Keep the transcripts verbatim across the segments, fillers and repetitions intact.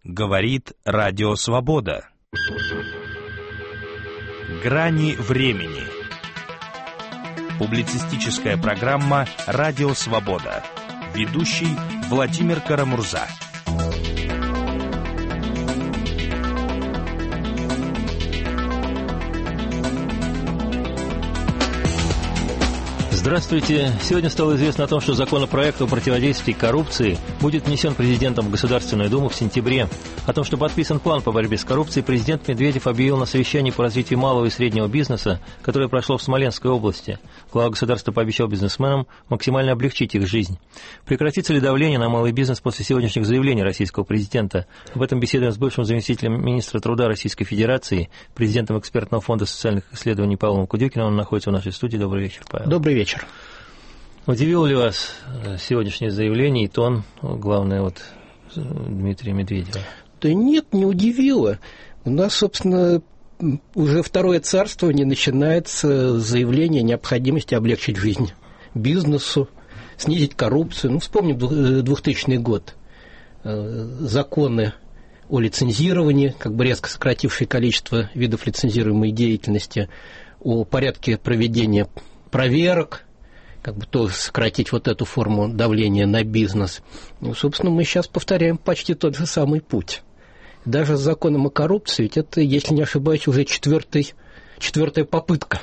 Говорит Радио Свобода. Грани времени. Публицистическая программа «Радио Свобода». Ведущий Владимир Карамурза. Здравствуйте. Сегодня стало известно о том, что законопроект о противодействии коррупции будет внесен президентом в Государственную Думу в сентябре. О том, что подписан план по борьбе с коррупцией, президент Медведев объявил на совещании по развитию малого и среднего бизнеса, которое прошло в Смоленской области. Глава государства пообещал бизнесменам максимально облегчить их жизнь. Прекратится ли давление на малый бизнес после сегодняшних заявлений российского президента? Об этом беседуем с бывшим заместителем министра труда Российской Федерации, президентом экспертного фонда социальных исследований Павлом Кудюкиным. Он находится в нашей студии. Добрый вечер, Павел. Добрый вечер. Удивило ли вас сегодняшнее заявление и тон, главное, вот Дмитрия Медведева? Да нет, не удивило. У нас, собственно, уже второе царствование начинается с заявления о необходимости облегчить жизнь бизнесу, снизить коррупцию. Ну, вспомним двухтысячный год. Законы о лицензировании, как бы резко сократившие количество видов лицензируемой деятельности, о порядке проведения проверок, как бы тоже сократить вот эту форму давления на бизнес. Ну, собственно, мы сейчас повторяем почти тот же самый путь. Даже с законом о коррупции, ведь это, если не ошибаюсь, уже четвертый, четвертая попытка.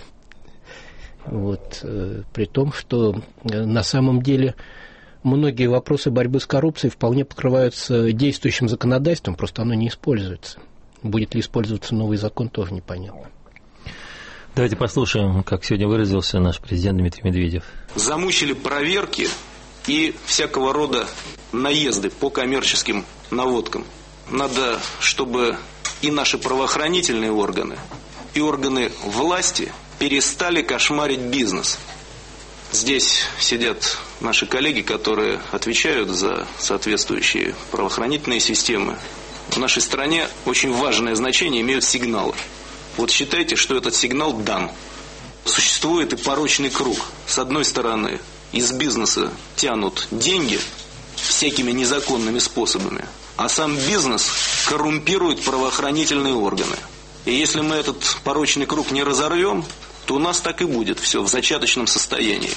Вот, э, при том, что э, на самом деле многие вопросы борьбы с коррупцией вполне покрываются действующим законодательством, просто оно не используется. Будет ли использоваться новый закон, тоже непонятно. Давайте послушаем, как сегодня выразился наш президент Дмитрий Медведев. Замучили проверки и всякого рода наезды по коммерческим наводкам. Надо, чтобы и наши правоохранительные органы, и органы власти перестали кошмарить бизнес. Здесь сидят наши коллеги, которые отвечают за соответствующие правоохранительные системы. В нашей стране очень важное значение имеют сигналы. Вот считайте, что этот сигнал дан. Существует и порочный круг. С одной стороны, из бизнеса тянут деньги всякими незаконными способами, а сам бизнес коррумпирует правоохранительные органы. И если мы этот порочный круг не разорвем, то у нас так и будет все в зачаточном состоянии.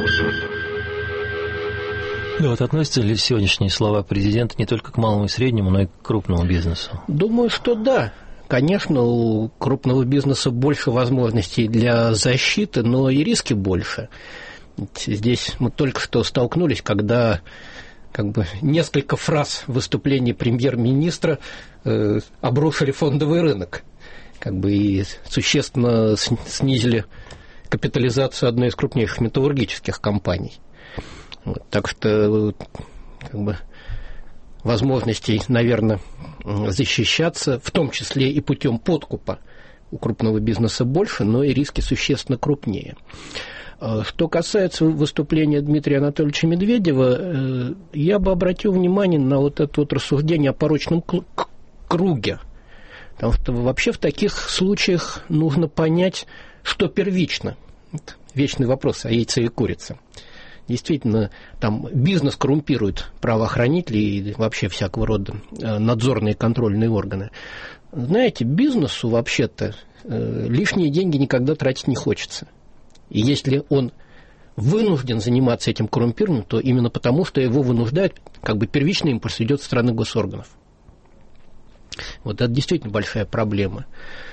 Да, вот относятся ли сегодняшние слова президента не только к малому и среднему, но и к крупному бизнесу? Думаю, что да. Конечно, у крупного бизнеса больше возможностей для защиты, но и риски больше. Здесь мы только что столкнулись, когда как бы несколько фраз выступлений премьер-министра э, обрушили фондовый рынок, как бы и существенно снизили капитализацию одной из крупнейших металлургических компаний. Вот, так что как бы возможностей, наверное, защищаться, в том числе и путем подкупа, у крупного бизнеса больше, но и риски существенно крупнее. Что касается выступления Дмитрия Анатольевича Медведева, я бы обратил внимание на вот это вот рассуждение о порочном круге. Потому что вообще в таких случаях нужно понять, что первично. Вечный вопрос о яйце и курице. Действительно, там бизнес коррумпирует правоохранители и вообще всякого рода надзорные и контрольные органы. Знаете, бизнесу вообще-то лишние деньги никогда тратить не хочется. И если он вынужден заниматься этим коррумпированием, то именно потому, что его вынуждают, как бы первичный импульс идет со стороны госорганов. Вот это действительно большая проблема.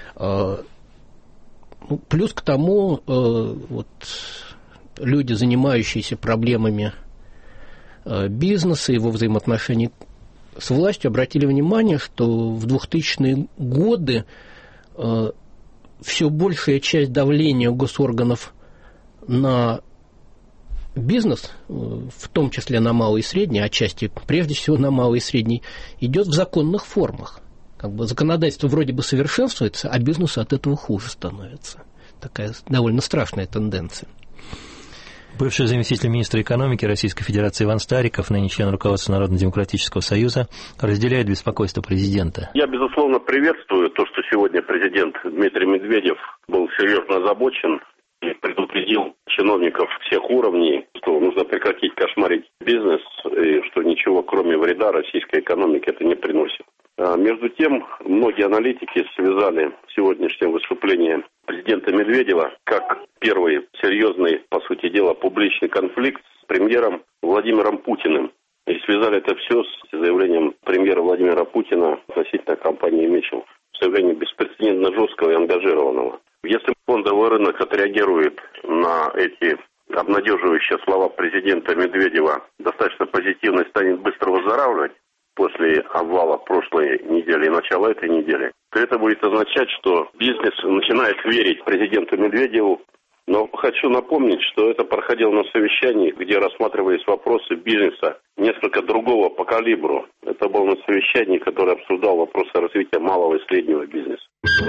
Плюс к тому, вот, люди, занимающиеся проблемами бизнеса, его взаимоотношений с властью, обратили внимание, что в двухтысячные годы все большая часть давления госорганов на бизнес, в том числе на малый и средний, а отчасти прежде всего на малый и средний, идет в законных формах. Как бы законодательство вроде бы совершенствуется, а бизнесу от этого хуже становится. Такая довольно страшная тенденция. Бывший заместитель министра экономики Российской Федерации Иван Стариков, ныне член руководства Народно-демократического союза, разделяет беспокойство президента. Я, безусловно, приветствую то, что сегодня президент Дмитрий Медведев был серьезно озабочен и предупредил чиновников всех уровней, что нужно прекратить кошмарить бизнес, и что ничего, кроме вреда, российской экономике это не приносит. Между тем, многие аналитики связали сегодняшнее выступление президента Медведева как первый серьезный, по сути дела, публичный конфликт с премьером Владимиром Путиным. И связали это все с заявлением премьера Владимира Путина относительно компании «Митчелл». Заявление беспрецедентно жесткого и ангажированного. Если фондовый рынок отреагирует на эти обнадеживающие слова президента Медведева достаточно позитивно и станет быстро выздоравливать после обвала прошлой недели и начала этой недели, то это будет означать, что бизнес начинает верить президенту Медведеву. Но хочу напомнить, что это проходило на совещании, где рассматривались вопросы бизнеса несколько другого по калибру. Это было на совещании, которое обсуждало вопросы развития малого и среднего бизнеса.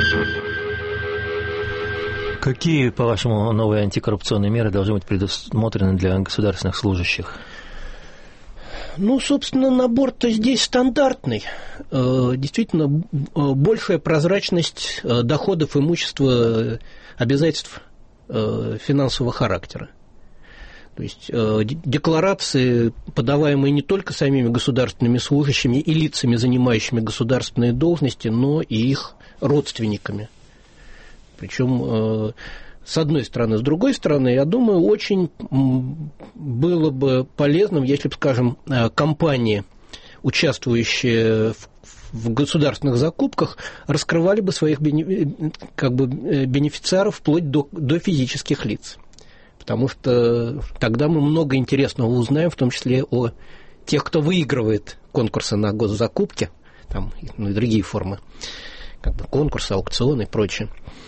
Какие, по-вашему, новые антикоррупционные меры должны быть предусмотрены для государственных служащих? Ну, собственно, набор-то здесь стандартный. Действительно, большая прозрачность доходов, имущества, обязательств финансового характера. То есть декларации, подаваемые не только самими государственными служащими и лицами, занимающими государственные должности, но и их родственниками. Причем с одной стороны. С другой стороны, я думаю, очень было бы полезным, если бы, скажем, компании, участвующие в в государственных закупках, раскрывали бы своих как бы, бенефициаров вплоть до, до физических лиц. Потому что тогда мы много интересного узнаем, в том числе о тех, кто выигрывает конкурсы на госзакупки, там, ну и другие формы, как бы конкурсы, аукционы и прочее.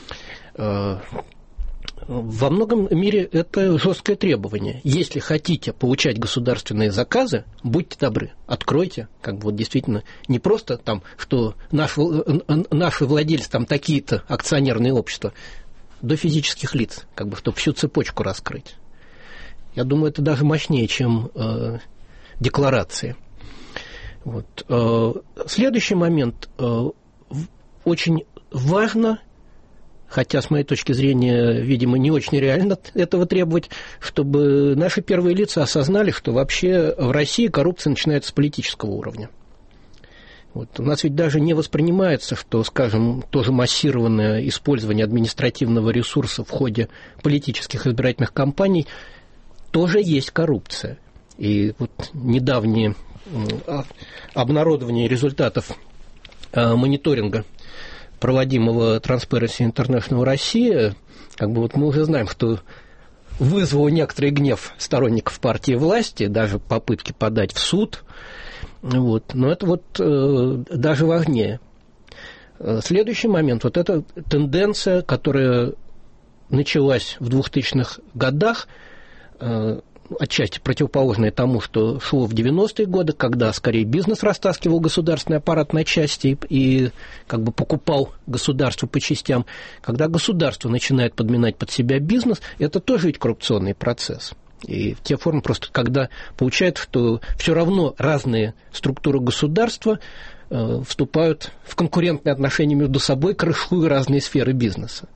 Во многом мире это жесткое требование. Если хотите получать государственные заказы, будьте добры, откройте, как бы вот действительно не просто там, что наш, наши владельцы там такие-то акционерные общества, до физических лиц, как бы чтобы всю цепочку раскрыть. Я думаю, это даже мощнее, чем э, декларации. Вот. Э, следующий момент. Э, очень важно, хотя, с моей точки зрения, видимо, не очень реально этого требовать, чтобы наши первые лица осознали, что вообще в России коррупция начинается с политического уровня. Вот. У нас ведь даже не воспринимается, что, скажем, тоже массированное использование административного ресурса в ходе политических избирательных кампаний тоже есть коррупция. И вот недавнее обнародование результатов мониторинга, проводимого Transparency International Россия, как бы вот мы уже знаем, что вызвало некоторый гнев сторонников партии власти, даже попытки подать в суд, вот. Но это вот э, даже важнее. Следующий момент, вот эта тенденция, которая началась в двухтысячных годах, э, отчасти противоположное тому, что шло в девяностые годы, когда скорее бизнес растаскивал государственный аппарат на части и как бы покупал государство по частям. Когда государство начинает подминать под себя бизнес, это тоже ведь коррупционный процесс. И те формы просто, когда получают, что все равно разные структуры государства э, вступают в конкурентные отношения между собой, крышуя разные сферы бизнеса.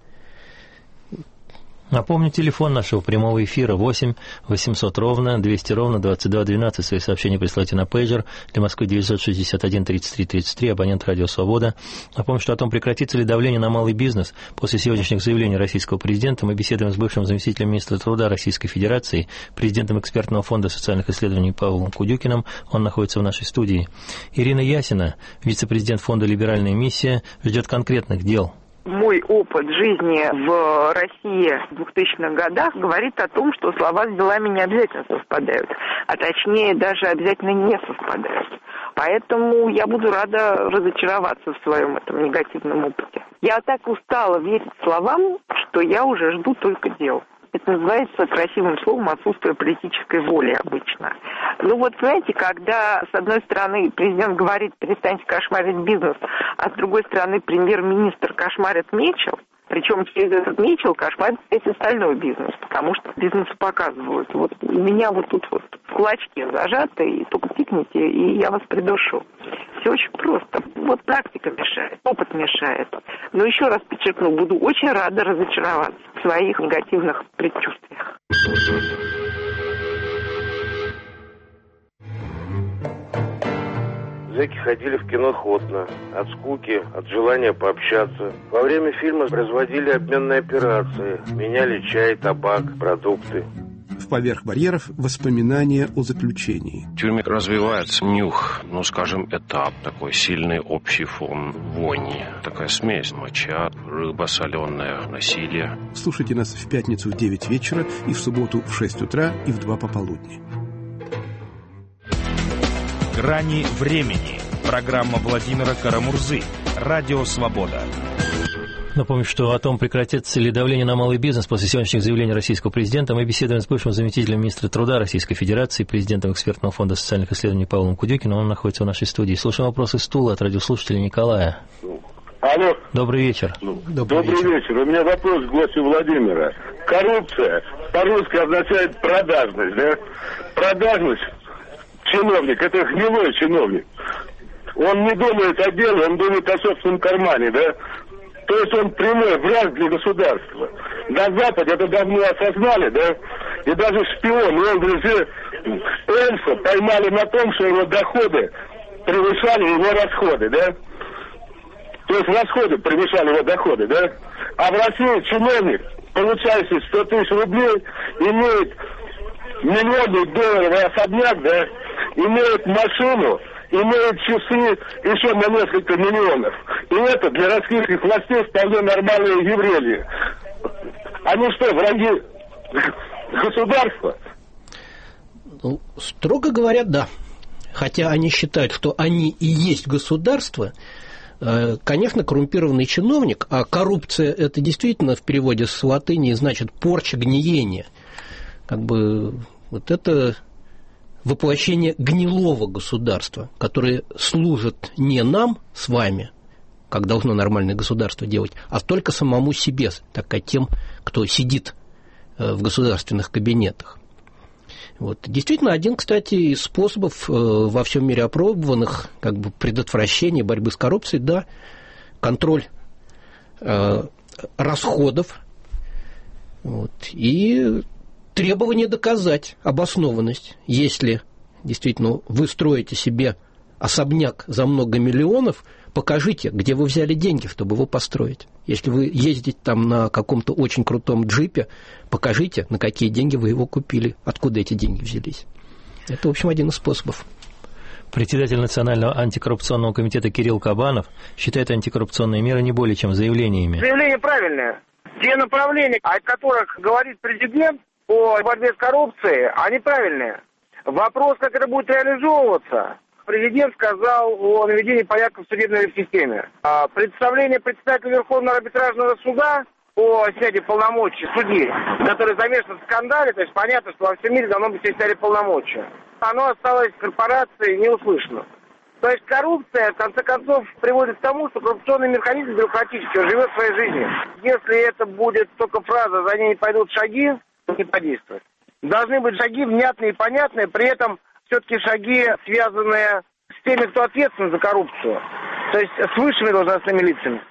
Напомню, телефон нашего прямого эфира восемь восемьсот ровно двести ровно двадцать два двенадцать. Свои сообщения присылайте на пейджер. Для Москвы девятьсот шестьдесят один тридцать три тридцать три, абонент «Радио Свобода». Напомню, что о том, прекратится ли давление на малый бизнес после сегодняшних заявлений российского президента, мы беседуем с бывшим заместителем министра труда Российской Федерации, президентом экспертного фонда социальных исследований Павлом Кудюкиным. Он находится в нашей студии. Ирина Ясина, вице-президент фонда «Либеральная миссия», ждет конкретных дел. Мой опыт жизни в России в двухтысячных годах говорит о том, что слова с делами не обязательно совпадают, а точнее даже обязательно не совпадают. Поэтому я буду рада разочароваться в своем этом негативном опыте. Я так устала верить словам, что я уже жду только дел. Это называется красивым словом отсутствие политической воли обычно. Ну вот, знаете, когда с одной стороны президент говорит «перестаньте кошмарить бизнес», а с другой стороны премьер-министр кошмарит Митчелл, причем через этот Митчелл кошмарит весь остальной бизнес, потому что бизнесу показывают. Вот у меня вот тут вот кулачки зажаты, и только пикните, и я вас придушу. Все очень просто. Вот практика мешает, опыт мешает. Но еще раз подчеркну, буду очень рада разочароваться в своих негативных предчувствиях. зэки ходили в кино охотно, от скуки, от желания пообщаться. Во время фильма производили обменные операции, меняли чай, табак, продукты. Поверх барьеров воспоминания о заключении. В тюрьме развивается нюх, ну, скажем, этап, такой сильный общий фон вони. Такая смесь: моча, рыба соленая, насилие. Слушайте нас в пятницу в девять вечера и в субботу в шесть утра и в два пополудни. «Грани времени». Программа Владимира Карамурзы. Радио «Свобода». Напомню, что о том, прекратится ли давление на малый бизнес после сегодняшних заявлений российского президента, мы беседуем с бывшим заместителем министра труда Российской Федерации, президентом экспертного фонда социальных исследований Павлом Кудюкиным. Он находится в нашей студии. Слушаем вопросы из Тулы от радиослушателя Николая. Алло. Добрый вечер. Добрый, Добрый вечер. вечер. У меня вопрос к гостю Владимира. Коррупция по-русски означает продажность, да? Продажность. Чиновник, это гнилой чиновник. Он не думает о деле, он думает о собственном кармане, да? То есть он прямой враг для государства. На Западе это давно осознали, да? И даже шпион, он же Эльса поймали на том, что его доходы превышали его расходы, да? То есть расходы превышали его доходы, да? А в России чиновник, получающий сто тысяч рублей, имеет миллионный долларовый особняк, да? Имеет машину, имеют часы еще на несколько миллионов. И это для российских властей вполне нормальное явление. Они что, враги государства? Ну, строго говоря, да. Хотя они считают, что они и есть государство. Конечно, коррумпированный чиновник, а коррупция – это действительно в переводе с латыни значит порча, гниение. Как бы вот это воплощение гнилого государства, которое служит не нам с вами, как должно нормальное государство делать, а только самому себе, так как тем, кто сидит в государственных кабинетах. Вот. Действительно, один, кстати, из способов во всем мире опробованных как бы предотвращения борьбы с коррупцией, да, контроль э, расходов, вот, и требование доказать обоснованность. Если действительно вы строите себе особняк за много миллионов, покажите, где вы взяли деньги, чтобы его построить. Если вы ездите там на каком-то очень крутом джипе, покажите, на какие деньги вы его купили, откуда эти деньги взялись. Это, в общем, один из способов. Председатель Национального антикоррупционного комитета Кирилл Кабанов считает антикоррупционные меры не более чем заявлениями. Заявление правильное. Те направления, о которых говорит президент по борьбе с коррупцией, они правильные. Вопрос, как это будет реализовываться. Президент сказал о наведении порядка в судебной системе. Представление председателя Верховного арбитражного суда о снятии полномочий судьи, который замешан в скандале, то есть понятно, что во всем мире давно бы все сняли полномочия. Оно осталось корпорацией не услышано. То есть коррупция, в конце концов, приводит к тому, что коррупционный механизм бюрократический, он живет своей жизнью. Если это будет только фраза, за ней пойдут шаги, то не подействует. Должны быть шаги внятные и понятные, при этом все-таки шаги, связанные с теми, кто ответственен за коррупцию. То есть с высшими должностными лицами.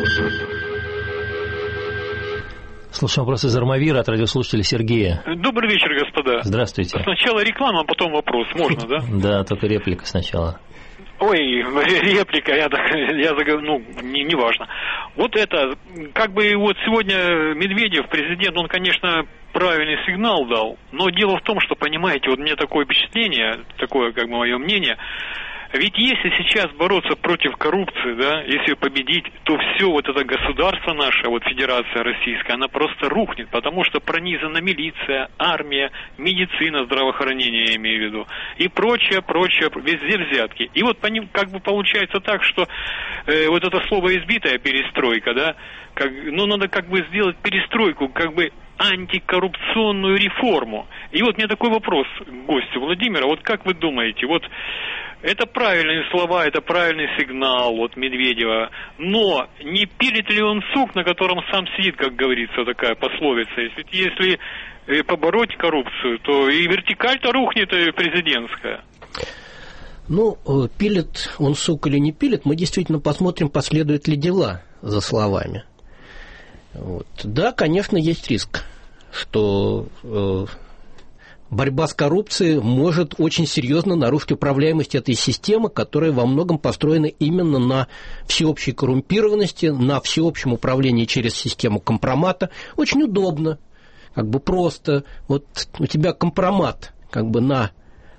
Слушаем вопрос из Армавира от радиослушателя Сергея. Добрый вечер, господа. Здравствуйте. Сначала реклама, а потом вопрос. Можно, да? Да, только реплика сначала. Ой, реплика, я, я ну, не, не важно. Вот это, как бы вот сегодня Медведев, президент, он, конечно, правильный сигнал дал, но дело в том, что, понимаете, вот у меня такое впечатление, такое, как бы, мое мнение, ведь если сейчас бороться против коррупции, да, если победить, то все вот это государство наше, вот Федерация Российская, она просто рухнет, потому что пронизана милиция, армия, медицина, здравоохранение, я имею в виду, и прочее, прочее, везде взятки. И вот по ним как бы получается так, что э, вот это слово избитая перестройка, да, как, ну надо как бы сделать перестройку, как бы антикоррупционную реформу. И вот у меня такой вопрос к гостю Владимира, вот как вы думаете, вот это правильные слова, это правильный сигнал от Медведева, но не пилит ли он сук, на котором сам сидит, как говорится, такая пословица. Ведь если побороть коррупцию, то и вертикаль-то рухнет президентская. Ну, пилит он сук или не пилит, мы действительно посмотрим, последуют ли дела за словами. Вот. Да, конечно, есть риск, что э, борьба с коррупцией может очень серьезно нарушить управляемость этой системы, которая во многом построена именно на всеобщей коррумпированности, на всеобщем управлении через систему компромата. Очень удобно, как бы просто. Вот у тебя компромат как бы на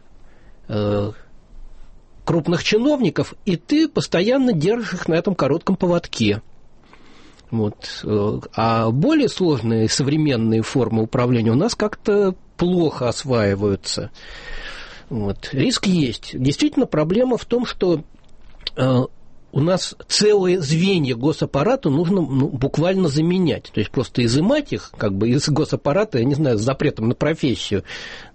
э, крупных чиновников, и ты постоянно держишь их на этом коротком поводке. Вот. А более сложные современные формы управления у нас как-то плохо осваиваются. Вот. Риск есть. Действительно, проблема в том, что э, у нас целые звенья госаппарата нужно ну, буквально заменять. То есть просто изымать их как бы из госаппарата, я не знаю, с запретом на профессию,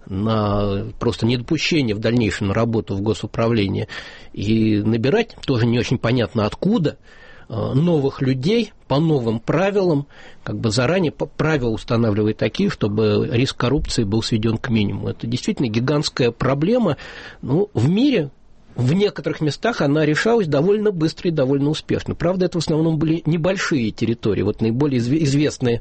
на просто недопущение в дальнейшем на работу в госуправлении, и набирать, тоже не очень понятно откуда, новых людей по новым правилам, как бы заранее правила устанавливать такие, чтобы риск коррупции был сведен к минимуму. Это действительно гигантская проблема. Ну, в мире, в некоторых местах она решалась довольно быстро и довольно успешно. Правда, это в основном были небольшие территории. Вот наиболее известные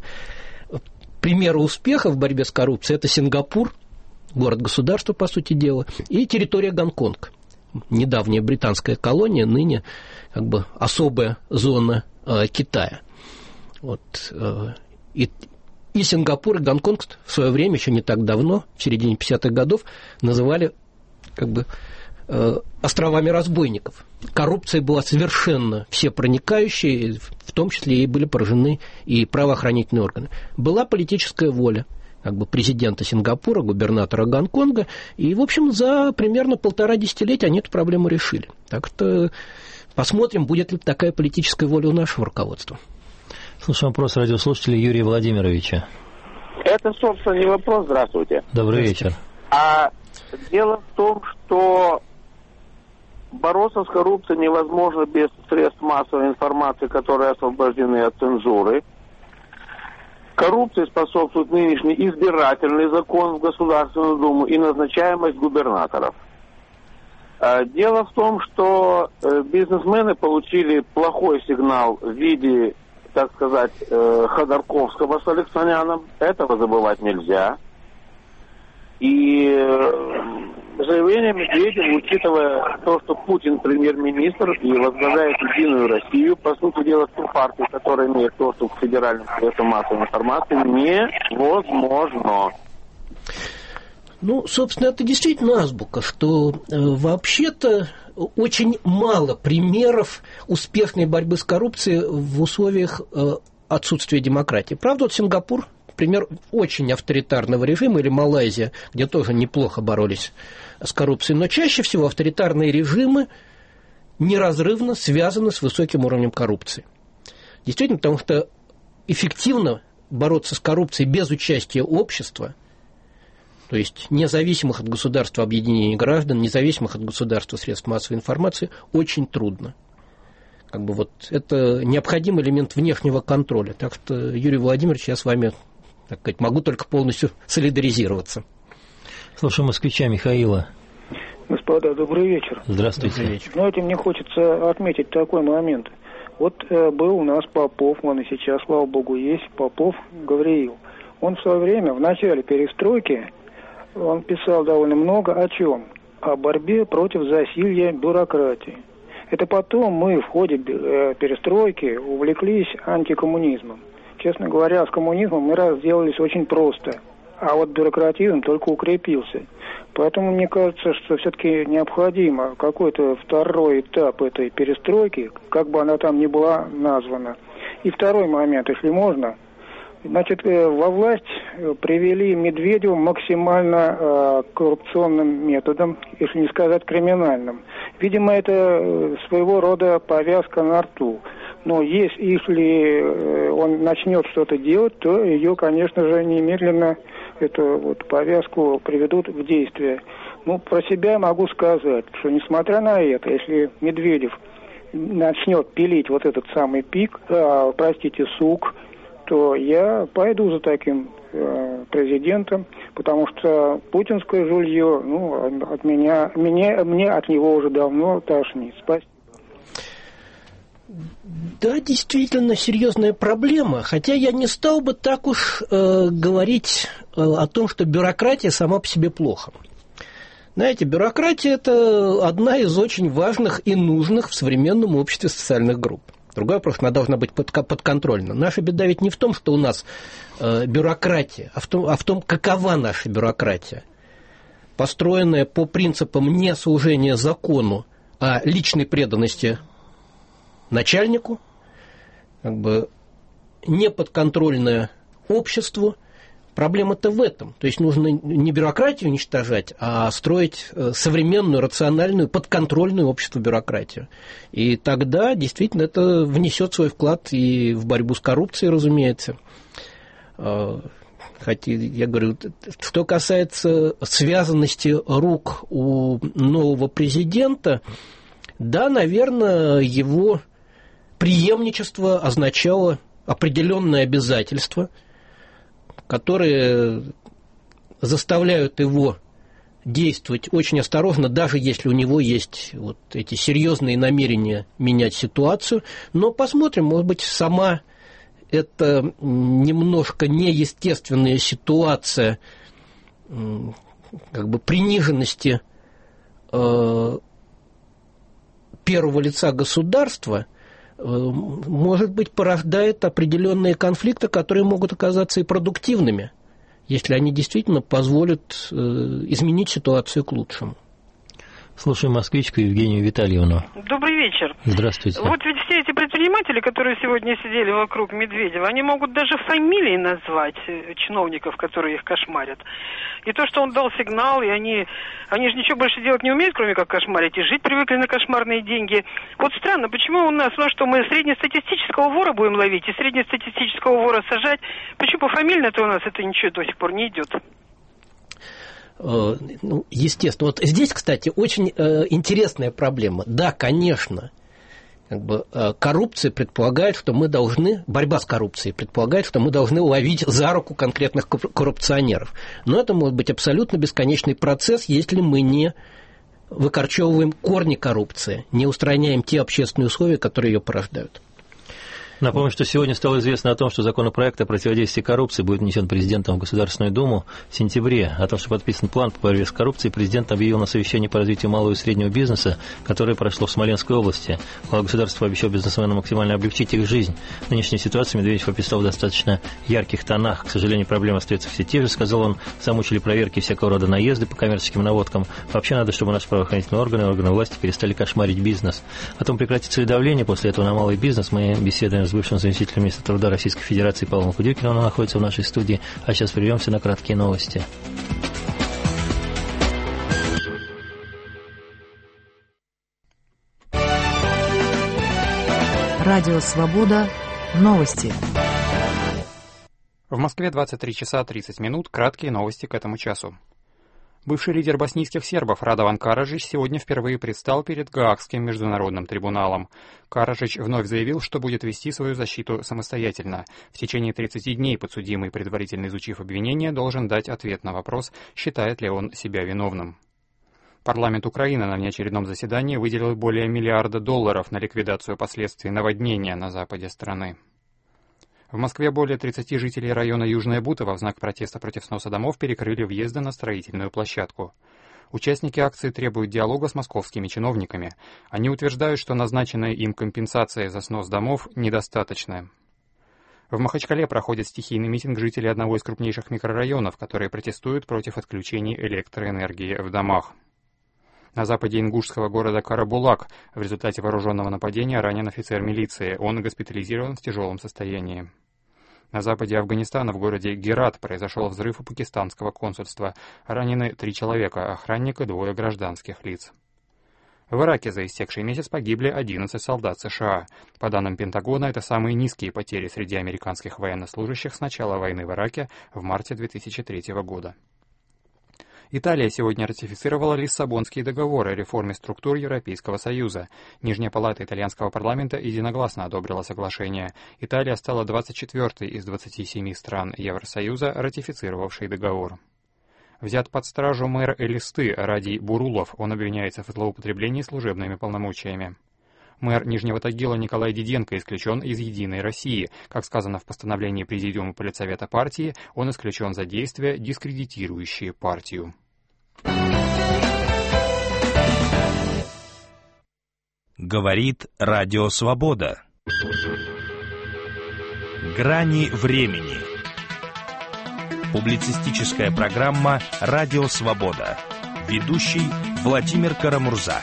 примеры успеха в борьбе с коррупцией – это Сингапур, город-государство, по сути дела, и территория Гонконг. Недавняя британская колония, ныне как бы особая зона э, Китая. Вот, э, и, и Сингапур, и Гонконг в свое время, еще не так давно, в середине пятидесятых годов, называли как бы э, островами разбойников. Коррупция была совершенно всепроникающей, в том числе и были поражены и правоохранительные органы. Была политическая воля как бы президента Сингапура, губернатора Гонконга, и, в общем, за примерно полтора десятилетия они эту проблему решили. Так что посмотрим, будет ли такая политическая воля у нашего руководства. Слушаем вопрос радиослушателя Юрия Владимировича. Это, собственно, не вопрос. Здравствуйте. Добрый вечер. А дело в том, что бороться с коррупцией невозможно без средств массовой информации, которые освобождены от цензуры. Коррупции способствует нынешний избирательный закон в Государственную Думу и назначаемость губернаторов. Дело в том, что бизнесмены получили плохой сигнал в виде, так сказать, Ходорковского с Алексаняном. Этого забывать нельзя. И заявление Медведева, учитывая то, что Путин премьер-министр и возглавляет Единую Россию, по сути дела, ту партию, которая имеет доступ к федеральным средствам массовой информации, невозможно. Ну, собственно, это действительно азбука, что э, вообще-то очень мало примеров успешной борьбы с коррупцией в условиях э, отсутствия демократии. Правда, вот Сингапур, пример очень авторитарного режима, или Малайзия, где тоже неплохо боролись с коррупцией, но чаще всего авторитарные режимы неразрывно связаны с высоким уровнем коррупции. Действительно, потому что эффективно бороться с коррупцией без участия общества, то есть независимых от государства объединений граждан, независимых от государства средств массовой информации, очень трудно. Как бы вот это необходимый элемент внешнего контроля. Так что, Юрий Владимирович, я с вами, так сказать, могу только полностью солидаризироваться. Слушаем москвича Михаила. Господа, добрый вечер. Здравствуйте. Добрый вечер. Знаете, мне хочется отметить такой момент. Вот э, был у нас Попов, он и сейчас, слава богу, есть, Попов Гавриил. Он в свое время, в начале перестройки, он писал довольно много о чем? О борьбе против засилья бюрократии. Это потом мы в ходе э, перестройки увлеклись антикоммунизмом. Честно говоря, с коммунизмом мы разделались очень просто, а вот бюрократизм только укрепился. Поэтому мне кажется, что все-таки необходимо какой-то второй этап этой перестройки, как бы она там ни была названа. И второй момент, если можно. Значит, во власть привели Медведева максимально э, коррупционным методом, если не сказать криминальным. Видимо, это своего рода повязка на рту. Но если, если он начнет что-то делать, то ее, конечно же, немедленно эту вот повязку приведут в действие. Ну, про себя могу сказать, что несмотря на это, если Медведев начнет пилить вот этот самый пик, э, простите, сук, то я пойду за таким э, президентом, потому что путинское жулье, ну, от меня, мне, мне от него уже давно тошнит. Спасибо. Да, действительно серьезная проблема, хотя я не стал бы так уж э, говорить э, о том, что бюрократия сама по себе плохо. Знаете, бюрократия – это одна из очень важных и нужных в современном обществе социальных групп. Другой вопрос, она должна быть под, подконтрольна. Наша беда ведь не в том, что у нас э, бюрократия, а в, том, а в том, какова наша бюрократия, построенная по принципам не служения закону, а личной преданности начальнику, как бы неподконтрольное обществу. Проблема-то в этом. То есть нужно не бюрократию уничтожать, а строить современную, рациональную, подконтрольную обществу бюрократию. И тогда действительно это внесет свой вклад и в борьбу с коррупцией, разумеется. Хотя, я говорю, что касается связанности рук у нового президента, да, наверное, его преемничество означало определенные обязательства, которые заставляют его действовать очень осторожно, даже если у него есть вот эти серьезные намерения менять ситуацию. Но посмотрим, может быть, сама эта немножко неестественная ситуация как бы приниженности э, первого лица государства, может быть, порождает определенные конфликты, которые могут оказаться и продуктивными, если они действительно позволят изменить ситуацию к лучшему. Слушаем москвичку Евгению Витальевну. Добрый вечер. Здравствуйте. Вот ведь все эти предприниматели, которые сегодня сидели вокруг Медведева, они могут даже фамилии назвать чиновников, которые их кошмарят. И то, что он дал сигнал, и они, они же ничего больше делать не умеют, кроме как кошмарить, и жить привыкли на кошмарные деньги. Вот странно, почему у нас, ну что, мы среднестатистического вора будем ловить и среднестатистического вора сажать? Почему пофамильно-то у нас это ничего до сих пор не идет? Ну, естественно. Вот здесь, кстати, очень э, интересная проблема. Да, конечно, как бы, э, коррупция предполагает, что мы должны, борьба с коррупцией предполагает, что мы должны ловить за руку конкретных коррупционеров. Но это может быть абсолютно бесконечный процесс, если мы не выкорчевываем корни коррупции, не устраняем те общественные условия, которые ее порождают. Напомню, что сегодня стало известно о том, что законопроект о противодействии коррупции будет внесен президентом в Государственную Думу в сентябре. О том, что подписан план по борьбе с коррупцией, президент объявил на совещании по развитию малого и среднего бизнеса, которое прошло в Смоленской области. Глава государства обещал бизнесменам максимально облегчить их жизнь. Нынешнюю ситуацию Медведев описал в достаточно ярких тонах. К сожалению, проблемы остаются все те же, сказал он. Замучили проверки всякого рода наезды по коммерческим наводкам. Вообще надо, чтобы наши правоохранительные органы и органы власти перестали кошмарить бизнес. О том, прекратится ли давление после этого на малый бизнес, мы беседуем с бывшим заместителем министра труда Российской Федерации Павлом Кудюкиным. Он находится в нашей студии. А сейчас прервемся на краткие новости. Радио «Свобода». Новости. В Москве двадцать три часа тридцать минут. Краткие новости к этому часу. Бывший лидер боснийских сербов Радован Караджич сегодня впервые предстал перед Гаагским международным трибуналом. Караджич вновь заявил, что будет вести свою защиту самостоятельно. В течение тридцати дней подсудимый, предварительно изучив обвинение, должен дать ответ на вопрос, считает ли он себя виновным. Парламент Украины на внеочередном заседании выделил более миллиарда долларов на ликвидацию последствий наводнения на западе страны. В Москве более тридцати жителей района Южное Бутово в знак протеста против сноса домов перекрыли въезды на строительную площадку. Участники акции требуют диалога с московскими чиновниками. Они утверждают, что назначенная им компенсация за снос домов недостаточная. В Махачкале проходит стихийный митинг жителей одного из крупнейших микрорайонов, которые протестуют против отключений электроэнергии в домах. На западе ингушского города Карабулак в результате вооруженного нападения ранен офицер милиции. Он госпитализирован в тяжелом состоянии. На западе Афганистана в городе Герат произошел взрыв у пакистанского консульства. Ранены три человека, охранник и двое гражданских лиц. В Ираке за истекший месяц погибли одиннадцать солдат США. По данным Пентагона, это самые низкие потери среди американских военнослужащих с начала войны в Ираке в марте две тысячи третьего года. Италия сегодня ратифицировала Лиссабонский договор о реформе структур Европейского Союза. Нижняя палата итальянского парламента единогласно одобрила соглашение. Италия стала двадцать четвёртой из двадцати семи стран Евросоюза, ратифицировавшей договор. Взят под стражу мэр Элисты Радий Бурулов. Он обвиняется в злоупотреблении служебными полномочиями. Мэр Нижнего Тагила Николай Диденко исключен из «Единой России». Как сказано в постановлении Президиума Политсовета партии, он исключен за действия, дискредитирующие партию. Говорит Радио Свобода. Грани времени. Публицистическая программа «Радио Свобода». Ведущий Владимир Карамурза.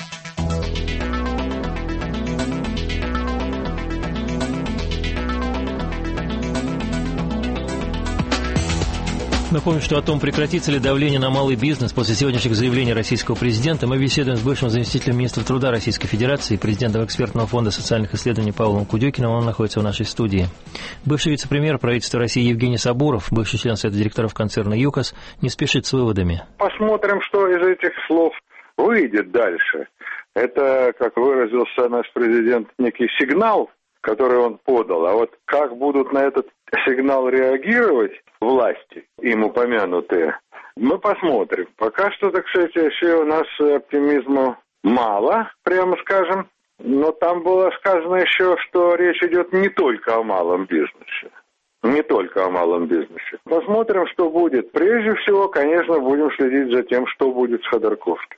Напомню, что о том, прекратится ли давление на малый бизнес после сегодняшних заявлений российского президента, мы беседуем с бывшим заместителем министра труда Российской Федерации и президентом экспертного фонда социальных исследований Павлом Кудёкиным. Он находится в нашей студии. Бывший вице-премьер правительства России Евгений Сабуров, бывший член Совета директоров концерна ЮКОС, не спешит с выводами. Посмотрим, что из этих слов выйдет дальше. Это, как выразился наш президент, некий сигнал, который он подал. А вот как будут на этот сигнал реагировать власти, им упомянутые, мы посмотрим. Пока что, так сказать, еще у нас оптимизма мало, прямо скажем. Но там было сказано еще, что речь идет не только о малом бизнесе. Не только о малом бизнесе. Посмотрим, что будет. Прежде всего, конечно, будем следить за тем, что будет с Ходорковским.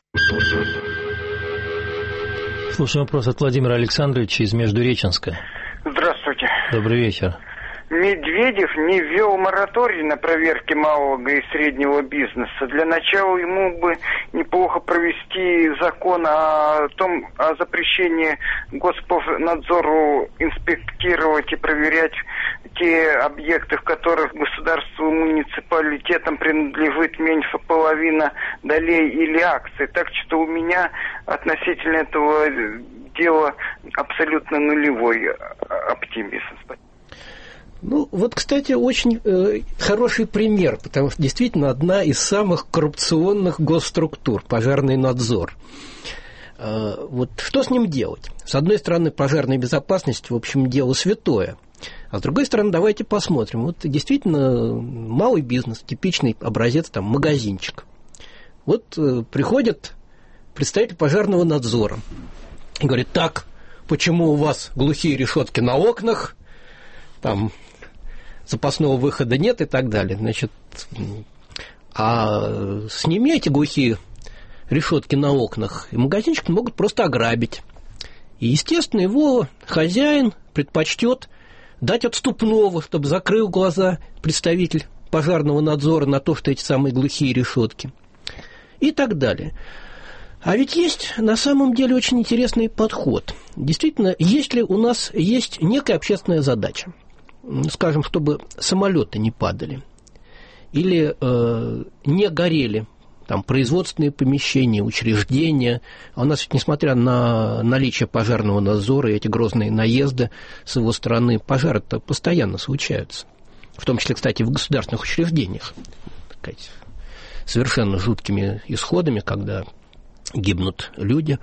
Слушаем вопрос от Владимира Александровича из Междуреченска. Здравствуйте. Добрый вечер. Медведев не ввел мораторий на проверки малого и среднего бизнеса. Для начала ему бы неплохо провести закон о том, о запрещении Госпофнадзору инспектировать и проверять те объекты, в которых государству и муниципалитетам принадлежит меньше половины долей или акций. Так что у меня относительно этого дела абсолютно нулевой оптимизм. Ну, вот, кстати, очень э, хороший пример, потому что действительно одна из самых коррупционных госструктур – пожарный надзор. Э, вот что с ним делать? С одной стороны, пожарная безопасность, в общем, дело святое. А с другой стороны, давайте посмотрим. Вот действительно малый бизнес, типичный образец, там, магазинчик. Вот э, приходит представитель пожарного надзора и говорит: так, почему у вас глухие решетки на окнах, там запасного выхода нет и так далее. Значит, а сними эти глухие решетки на окнах, и магазинчик могут просто ограбить. И, естественно, его хозяин предпочтет дать отступного, чтобы закрыл глаза представитель пожарного надзора на то, что эти самые глухие решетки. И так далее. А ведь есть на самом деле очень интересный подход. Действительно, если у нас есть некая общественная задача, скажем, чтобы самолеты не падали или э, не горели там производственные помещения, учреждения. А у нас ведь, несмотря на наличие пожарного надзора и эти грозные наезды с его стороны, пожары-то постоянно случаются. В том числе, кстати, в государственных учреждениях. Сказать, совершенно жуткими исходами, когда гибнут люди.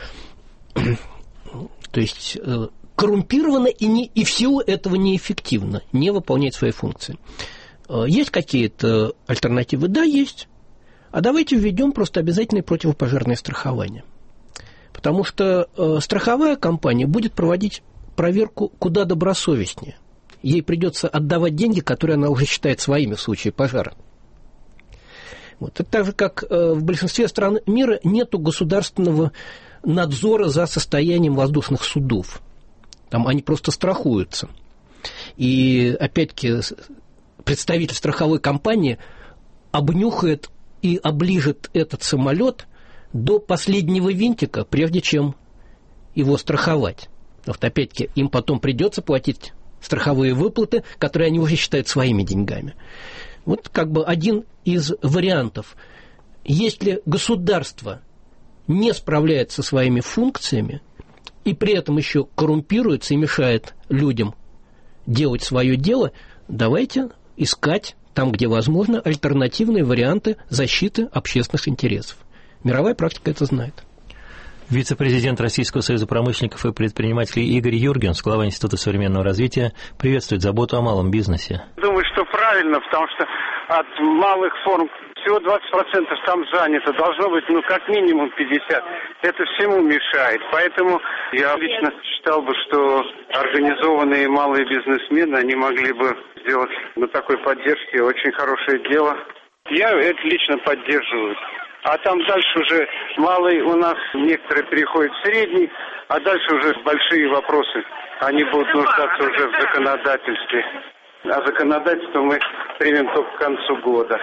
То есть коррумпировано и, не, и в силу этого неэффективно, не выполняет свои функции. Есть какие-то альтернативы? Да, есть. А давайте введем просто обязательное противопожарное страхование. Потому что э, страховая компания будет проводить проверку куда добросовестнее. Ей придется отдавать деньги, которые она уже считает своими в случае пожара. Вот. Это так же, как э, в большинстве стран мира нету государственного надзора за состоянием воздушных судов. Там они просто страхуются. И, опять-таки, представитель страховой компании обнюхает и оближет этот самолет до последнего винтика, прежде чем его страховать. Потому что, опять-таки, им потом придется платить страховые выплаты, которые они уже считают своими деньгами. Вот как бы один из вариантов. Если государство не справляется со своими функциями и при этом еще коррумпируется и мешает людям делать свое дело, давайте искать там, где возможно, альтернативные варианты защиты общественных интересов. Мировая практика это знает. Вице-президент Российского союза промышленников и предпринимателей Игорь Юргенс, глава Института современного развития, приветствует заботу о малом бизнесе. Думаю, что правильно, потому что от малых форм всего двадцать процентов там занято, должно быть, ну, как минимум пятьдесят. Это всему мешает. Поэтому я лично считал бы, что организованные малые бизнесмены, они могли бы сделать на такой поддержке очень хорошее дело. Я это лично поддерживаю. А там дальше уже малый у нас некоторые переходят в средний, а дальше уже большие вопросы. Они будут нуждаться уже в законодательстве. А законодательство мы примем только к концу года.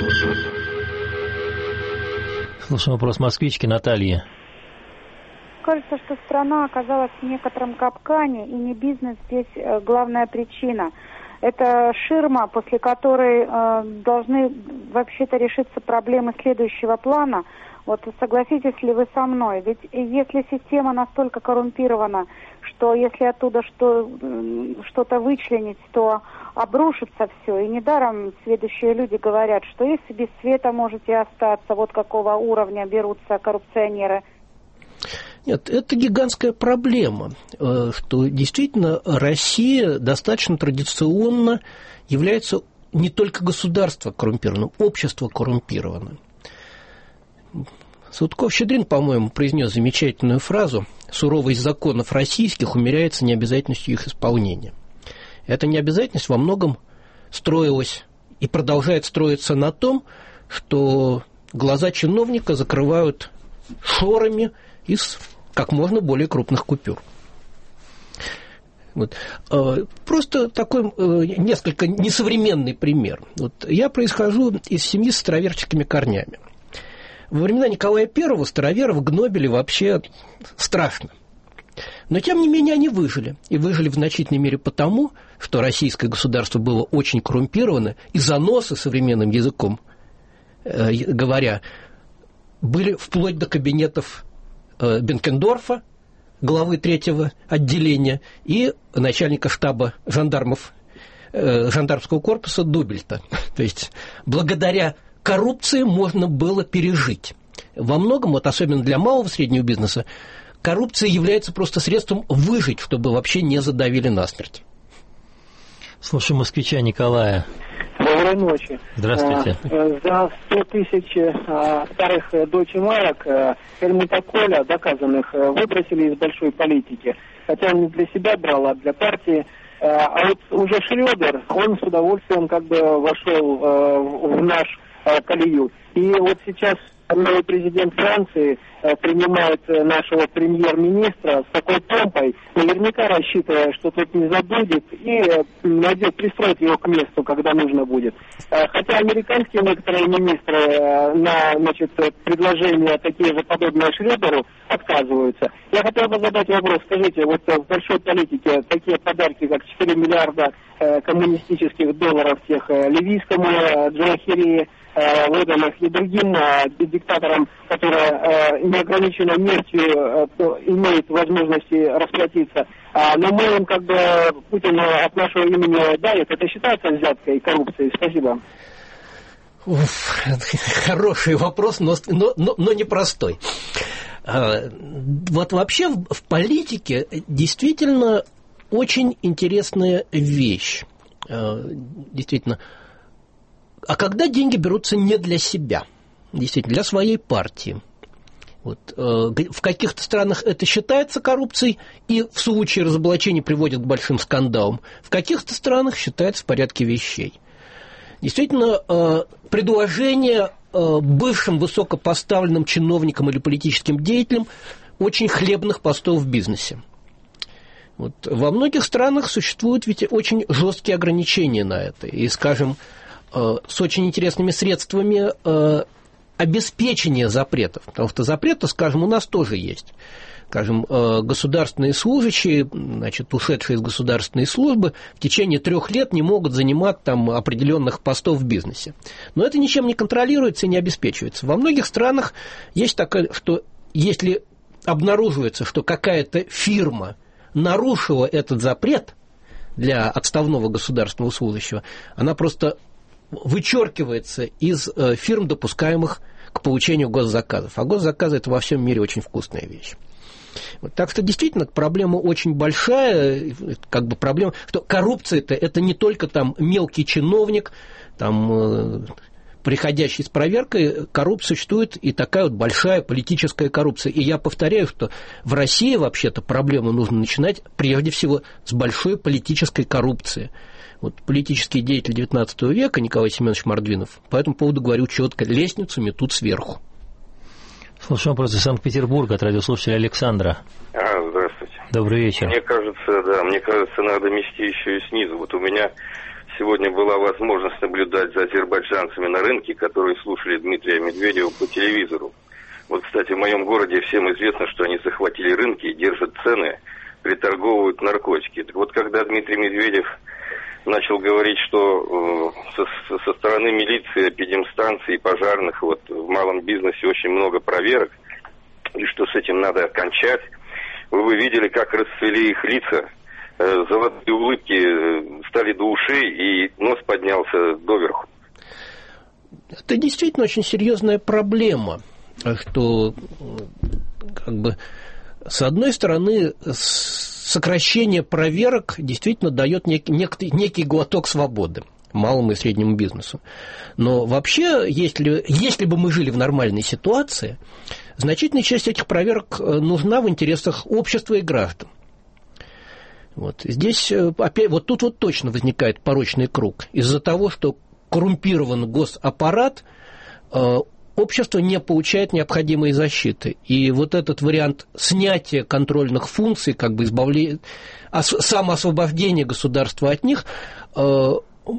Слушаем вопрос москвички Натальи. Кажется, что страна оказалась в некотором капкане, и не бизнес здесь главная причина. Это ширма, после которой э, должны вообще-то решиться проблемы следующего плана. Вот согласитесь ли вы со мной? Ведь если система настолько коррумпирована, что если оттуда что, что-то вычленить, то обрушится все. И недаром следующие люди говорят, что если без света можете остаться, вот какого уровня берутся коррупционеры. Нет, это гигантская проблема, что действительно Россия достаточно традиционно является не только государство коррумпированным, общество коррумпированным. Салтыков-Щедрин, по-моему, произнес замечательную фразу: «Суровость законов российских умеряется необязательностью их исполнения». Эта необязательность во многом строилась и продолжает строиться на том, что глаза чиновника закрывают шорами из как можно более крупных купюр. Вот. Просто такой несколько несовременный пример. Вот я происхожу из семьи с староверческими корнями. Во времена Николая Первого староверов гнобили вообще страшно. Но, тем не менее, они выжили. И выжили в значительной мере потому, что российское государство было очень коррумпировано, и заносы, современным языком э, говоря, были вплоть до кабинетов э, Бенкендорфа, главы третьего отделения, и начальника штаба жандармов, э, жандармского корпуса Дубельта. То есть, благодаря коррупции можно было пережить. Во многом, вот особенно для малого и среднего бизнеса, коррупция является просто средством выжить, чтобы вообще не задавили насмерть. Слушаем москвича Николая. Доброй ночи. Здравствуйте. За сто тысяч старых Deutsche Mark Хельмута Коля, доказанных, выбросили из большой политики. Хотя он не для себя брал, а для партии. А вот уже Шрёдер, он с удовольствием как бы вошел в наш колею. И вот сейчас новый президент Франции принимает нашего премьер-министра с такой помпой, наверняка рассчитывая, что тот не забудет и найдет, пристроит его к месту, когда нужно будет. Хотя американские некоторые министры на, значит, предложения такие же подобные Шрёдеру отказываются. Я хотел бы задать вопрос. Скажите, вот в большой политике такие подарки, как четыре миллиарда коммунистических долларов тех ливийскому Джавахирии, выданных и другим диктаторам, которые неограниченной нефтью имеют возможности расплатиться. Но мы им как бы Путин от нашего имени дает. Это считается взяткой и коррупцией? Спасибо. Уф, хороший вопрос, но, но, но, но непростой. Вот вообще в политике действительно очень интересная вещь. Действительно. А когда деньги берутся не для себя, действительно, для своей партии. Вот, э, в каких-то странах это считается коррупцией и в случае разоблачения приводит к большим скандалам. В каких-то странах считается в порядке вещей. Действительно, э, предложение э, бывшим высокопоставленным чиновникам или политическим деятелям очень хлебных постов в бизнесе. Вот, во многих странах существуют ведь очень жесткие ограничения на это. И, скажем, с очень интересными средствами э, обеспечения запретов. Потому что запреты, скажем, у нас тоже есть. Скажем, э, государственные служащие, значит, ушедшие из государственной службы, в течение трех лет не могут занимать там определенных постов в бизнесе. Но это ничем не контролируется и не обеспечивается. Во многих странах есть такое, что если обнаруживается, что какая-то фирма нарушила этот запрет для отставного государственного служащего, она просто вычеркивается из э, фирм, допускаемых к получению госзаказов. А госзаказы – это во всем мире очень вкусная вещь. Вот, так что действительно проблема очень большая, как бы проблема, что коррупция-то это не только там мелкий чиновник, там, э, приходящей с проверкой коррупции существует и такая вот большая политическая коррупция. И я повторяю, что в России вообще-то проблему нужно начинать прежде всего с большой политической коррупции. Вот политический деятель девятнадцатого века Николай Семенович Мордвинов по этому поводу говорил четко: лестницу метут сверху. Слушаем вопрос из Санкт-Петербурга от радиослушателя Александра. А, здравствуйте. Добрый вечер. Мне кажется, да, мне кажется, надо мести еще и снизу. Вот у меня сегодня была возможность наблюдать за азербайджанцами на рынке, которые слушали Дмитрия Медведева по телевизору. Вот, кстати, в моем городе всем известно, что они захватили рынки и держат цены, приторговывают наркотики. Так вот, когда Дмитрий Медведев начал говорить, что э, со, со стороны милиции, эпидемстанции, пожарных вот, в малом бизнесе очень много проверок, и что с этим надо кончать, вы бы видели, как расцвели их лица, э, золотые улыбки э, стали до ушей, и нос поднялся доверху. Это действительно очень серьезная проблема, что как бы с одной стороны сокращение проверок действительно дает некий, некий, некий глоток свободы малому и среднему бизнесу. Но вообще, если, если бы мы жили в нормальной ситуации, значительная часть этих проверок нужна в интересах общества и граждан. Вот. Здесь опять, вот тут вот точно возникает порочный круг. Из-за того, что коррумпирован госаппарат, общество не получает необходимой защиты. И вот этот вариант снятия контрольных функций, как бы избавления, самоосвобождения государства от них, с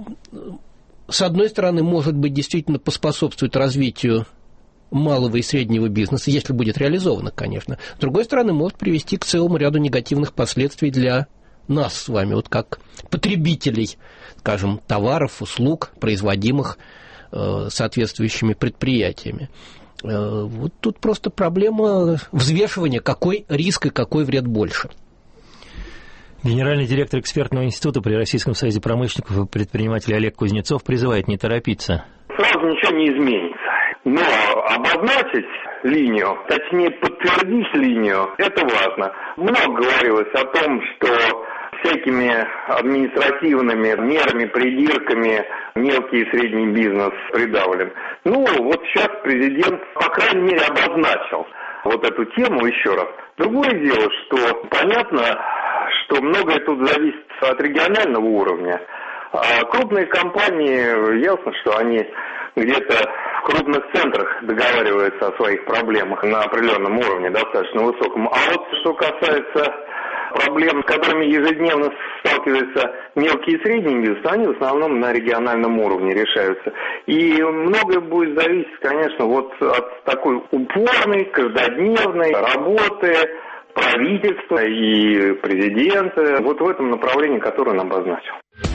одной стороны, может быть, действительно поспособствует развитию малого и среднего бизнеса, если будет реализовано, конечно. С другой стороны, может привести к целому ряду негативных последствий для нас с вами, вот как потребителей, скажем, товаров, услуг, производимых соответствующими предприятиями. Вот тут просто проблема взвешивания, какой риск и какой вред больше. Генеральный директор экспертного института при Российском союзе промышленников и предпринимателей Олег Кузнецов призывает не торопиться. Сразу ничего не изменится. Но обозначить линию, точнее подтвердить линию, это важно. Много говорилось о том, что всякими административными мерами, придирками мелкий и средний бизнес придавлен. Ну, вот сейчас президент, по крайней мере, обозначил вот эту тему еще раз. Другое дело, что понятно, что многое тут зависит от регионального уровня. А крупные компании, ясно, что они где-то в крупных центрах договариваются о своих проблемах на определенном уровне, достаточно высоком. А вот что касается проблем, с которыми ежедневно сталкиваются мелкие и средние бизнесы, они в основном на региональном уровне решаются. И многое будет зависеть, конечно, вот от такой упорной, каждодневной работы правительства и президента, вот в этом направлении, которое он обозначил.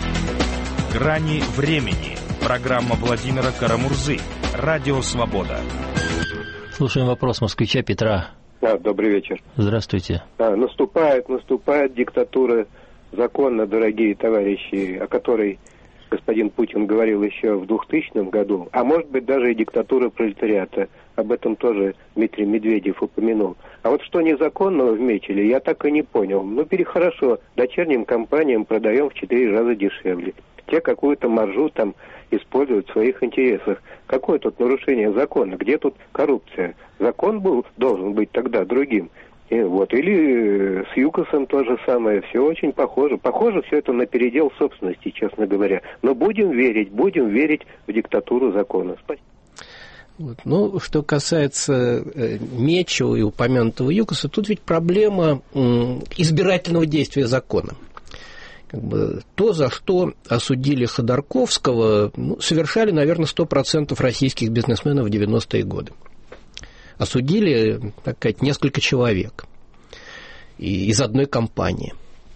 «Грани времени». Программа Владимира Карамурзы. Радио «Свобода». Слушаем вопрос москвича Петра. Да, добрый вечер. Здравствуйте. Да, наступает, наступает диктатура закона, дорогие товарищи, о которой господин Путин говорил еще в двухтысячном году, а может быть даже и диктатура пролетариата. Об этом тоже Дмитрий Медведев упомянул. А вот что незаконного вметили, я так и не понял. Ну, хорошо, дочерним компаниям продаем в четыре раза дешевле. Те какую-то маржу там используют в своих интересах. Какое тут нарушение закона? Где тут коррупция? Закон был, должен быть тогда другим. И вот. Или с ЮКОСом то же самое. Все очень похоже. Похоже все это на передел собственности, честно говоря. Но будем верить, будем верить в диктатуру закона. Спасибо. Вот. Ну, что касается э, Мечева и упомянутого ЮКОСа, тут ведь проблема э, избирательного действия закона. Как бы, то, за что осудили Ходорковского, ну, совершали, наверное, сто процентов российских бизнесменов в девяностые годы. Осудили, так сказать, несколько человек и из одной компании.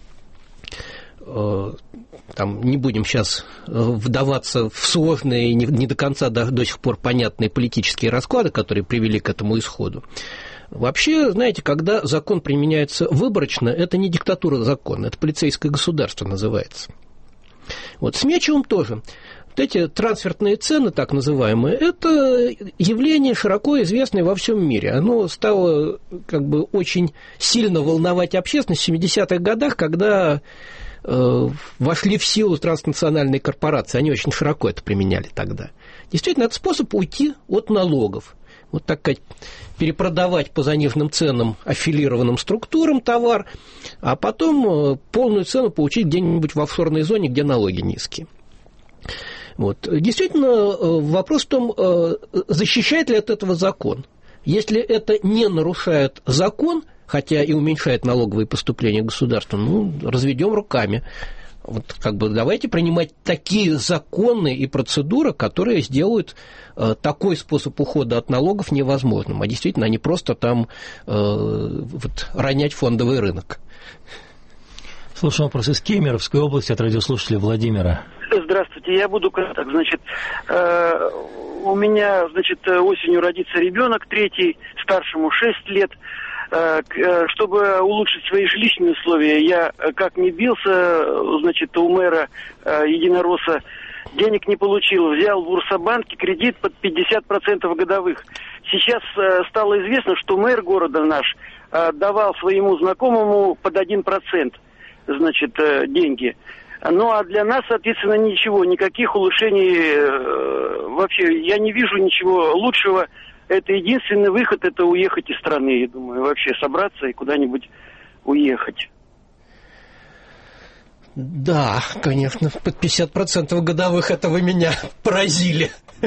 Там не будем сейчас вдаваться в сложные, не, не до конца до, до сих пор понятные политические расклады, которые привели к этому исходу. Вообще, знаете, когда закон применяется выборочно, это не диктатура закона, это полицейское государство называется. Вот с Мечевым тоже. Вот эти трансфертные цены, так называемые, это явление широко известное во всем мире. Оно стало как бы очень сильно волновать общественность в семидесятых годах, когда э, вошли в силу транснациональные корпорации. Они очень широко это применяли тогда. Действительно, это способ уйти от налогов. Вот так сказать, перепродавать по заниженным ценам аффилированным структурам товар, а потом полную цену получить где-нибудь в офшорной зоне, где налоги низкие. Вот. Действительно, вопрос в том, защищает ли от этого закон. Если это не нарушает закон, хотя и уменьшает налоговые поступления государства, ну, разведем руками. Вот, как бы, давайте принимать такие законы и процедуры, которые сделают э, такой способ ухода от налогов невозможным, а действительно, они просто там э, вот, ронять фондовый рынок. Слушаем вопрос из Кемеровской области от радиослушателя Владимира. Здравствуйте, я буду краток. Значит, э, у меня, значит, осенью родится ребенок, третий, старшему шесть лет. Чтобы улучшить свои жилищные условия, я как не бился, значит, у мэра Единоросса, денег не получил. Взял в Урсобанке кредит под пятьдесят процентов годовых. Сейчас стало известно, что мэр города наш давал своему знакомому под один процент, значит, деньги. Ну, а для нас, соответственно, ничего, никаких улучшений вообще, я не вижу ничего лучшего. Это единственный выход, это уехать из страны, я думаю, вообще собраться и куда-нибудь уехать. Да, конечно, под пятьдесят процентов годовых это вы меня поразили.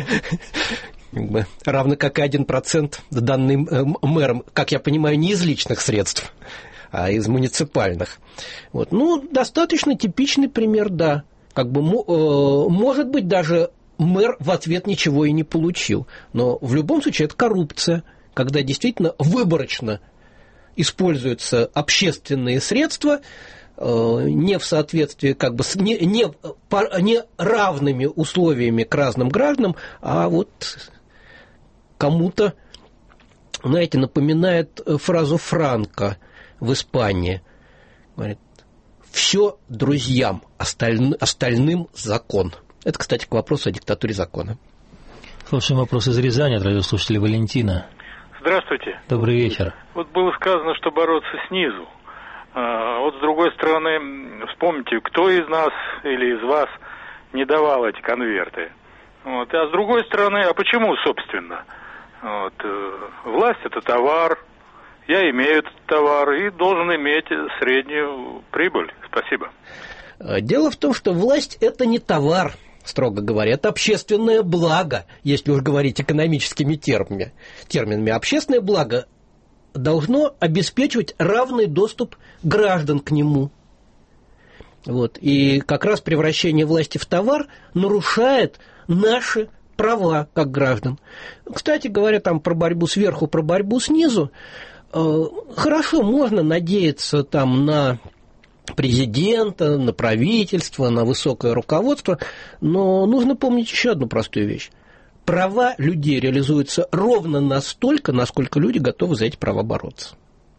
Равно как и один процент данным мэром, как я понимаю, не из личных средств, а из муниципальных. Вот. Ну, достаточно типичный пример, да. Как бы, может быть, даже мэр в ответ ничего и не получил. Но в любом случае это коррупция, когда действительно выборочно используются общественные средства не в соответствии как бы с не, не, не равными условиями к разным гражданам, а вот кому-то, знаете, напоминает фразу Франко в Испании. Говорит, все друзьям, осталь, остальным закон. Это, кстати, к вопросу о диктатуре закона. Слушаем вопрос из Рязани от радиослушателя Валентина. Здравствуйте. Добрый вечер. Вот было сказано, что бороться снизу. А вот с другой стороны, вспомните, кто из нас или из вас не давал эти конверты. Вот. А с другой стороны, а почему, собственно? Вот. Власть – это товар, я имею этот товар и должен иметь среднюю прибыль. Спасибо. Дело в том, что власть – это не товар, строго говоря, это общественное благо, если уж говорить экономическими терминами. терминами. Общественное благо должно обеспечивать равный доступ граждан к нему. Вот. И как раз превращение власти в товар нарушает наши права как граждан. Кстати говоря, там про борьбу сверху, про борьбу снизу, хорошо, можно надеяться там на президента, на правительство, на высокое руководство, но нужно помнить еще одну простую вещь. Права людей реализуются ровно настолько, насколько люди готовы за эти права бороться.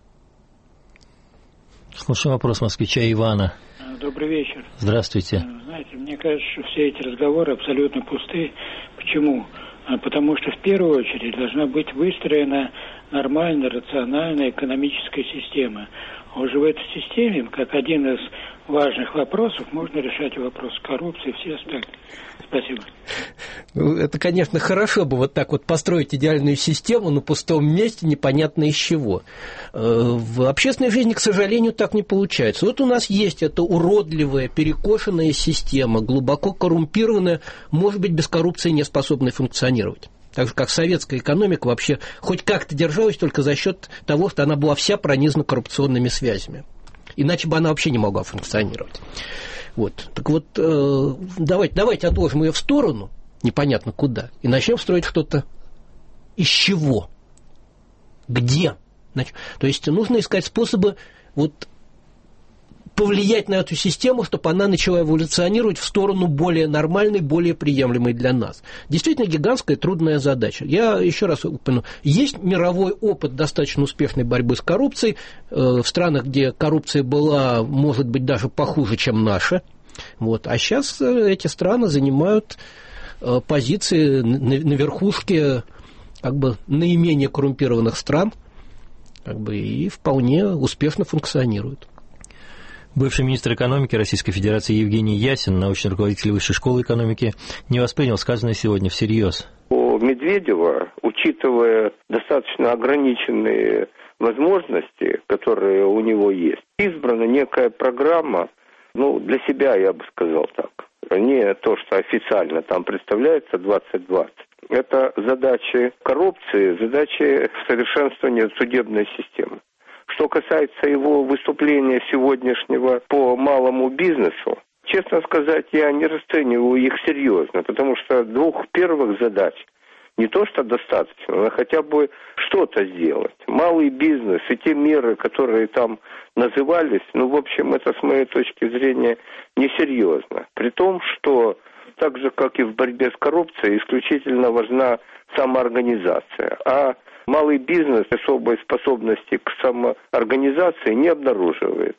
Слушаем вопрос москвича Ивана. Добрый вечер. Здравствуйте. Знаете, мне кажется, что все эти разговоры абсолютно пустые. Почему? Потому что в первую очередь должна быть выстроена нормальная, рациональная экономическая система. А уже в этой системе, как один из важных вопросов, можно решать вопрос коррупции и все остальные. Спасибо. Ну, это, конечно, хорошо бы вот так вот построить идеальную систему на пустом месте, непонятно из чего. В общественной жизни, к сожалению, так не получается. Вот у нас есть эта уродливая, перекошенная система, глубоко коррумпированная, может быть, без коррупции не способная функционировать. Так же, как советская экономика вообще хоть как-то держалась только за счет того, что она была вся пронизана коррупционными связями. Иначе бы она вообще не могла функционировать. Вот. Так вот, э, давайте, давайте отложим ее в сторону, непонятно куда, и начнем строить что-то из чего, где. Значит, то есть нужно искать способы вот, повлиять на эту систему, чтобы она начала эволюционировать в сторону более нормальной, более приемлемой для нас. Действительно гигантская трудная задача. Я еще раз упомяну, есть мировой опыт достаточно успешной борьбы с коррупцией в странах, где коррупция была, может быть, даже похуже, чем наша. Вот. А сейчас эти страны занимают позиции на верхушке как бы, наименее коррумпированных стран как бы, и вполне успешно функционируют. Бывший министр экономики Российской Федерации Евгений Ясин, научный руководитель Высшей школы экономики, не воспринял сказанное сегодня всерьез. У Медведева, учитывая достаточно ограниченные возможности, которые у него есть, избрана некая программа, ну, для себя, я бы сказал так, не то, что официально там представляется двадцать двадцать. Это задачи коррупции, задачи совершенствования судебной системы. Что касается его выступления сегодняшнего по малому бизнесу, честно сказать, я не расцениваю их серьезно, потому что двух первых задач не то что достаточно, но хотя бы что-то сделать. Малый бизнес и те меры, которые там назывались, ну, в общем, это с моей точки зрения несерьезно. При том, что так же, как и в борьбе с коррупцией, исключительно важна самоорганизация. А малый бизнес особой способности к самоорганизации не обнаруживает.